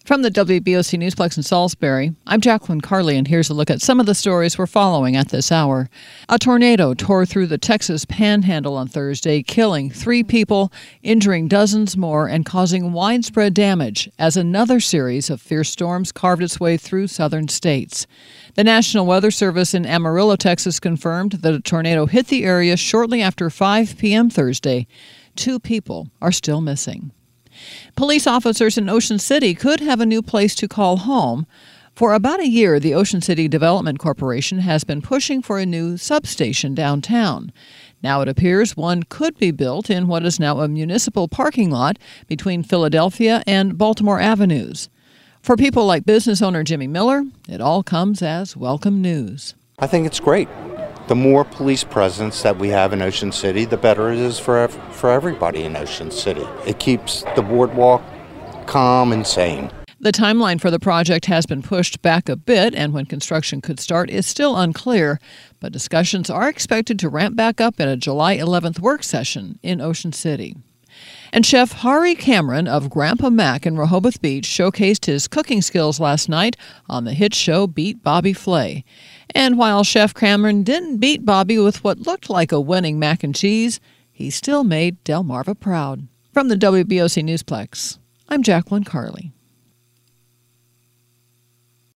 From the WBOC Newsplex in Salisbury, I'm Jacqueline Carley, and here's a look at some of the stories we're following at this hour. A tornado tore through the Texas Panhandle on Thursday, killing 3 people, injuring dozens more, and causing widespread damage as another series of fierce storms carved its way through southern states. The National Weather Service in Amarillo, Texas, confirmed that a tornado hit the area shortly after 5 p.m. Thursday. 2 people are still missing. Police officers in Ocean City could have a new place to call home. For about a year, the Ocean City Development Corporation has been pushing for a new substation downtown. Now it appears one could be built in what is now a municipal parking lot between Philadelphia and Baltimore Avenues. For people like business owner Jimmy Miller, it all comes as welcome news. I think it's great. The more police presence that we have in Ocean City, the better it is for everybody in Ocean City. It keeps the boardwalk calm and sane. The timeline for the project has been pushed back a bit, and when construction could start is still unclear. But discussions are expected to ramp back up at a July 11th work session in Ocean City. And Chef Hari Cameron of Grandpa Mac in Rehoboth Beach showcased his cooking skills last night on the hit show Beat Bobby Flay. And while Chef Cameron didn't beat Bobby with what looked like a winning mac and cheese, he still made Delmarva proud. From the WBOC Newsplex, I'm Jacqueline Carley.